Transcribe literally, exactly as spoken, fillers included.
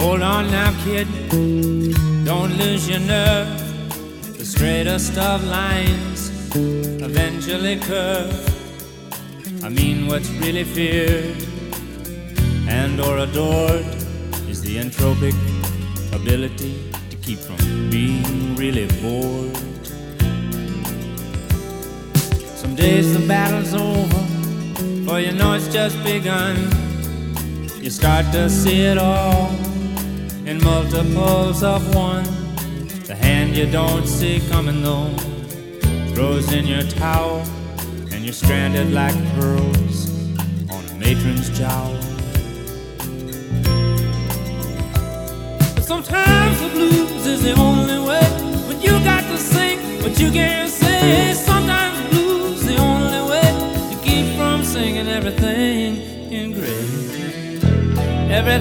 Hold on now, kid, don't lose your nerve. The straightest of lines eventually curve. I mean, what's really feared and or adored is the entropic ability to keep from being really bored. Some days the battle's over, for you know it's just begun. You start to see it all in multiples of one. The hand you don't see coming though throws in your towel, and you're stranded like pearls on a matron's jowl. But sometimes the blues is the only way, when you got to sing but you can't say. So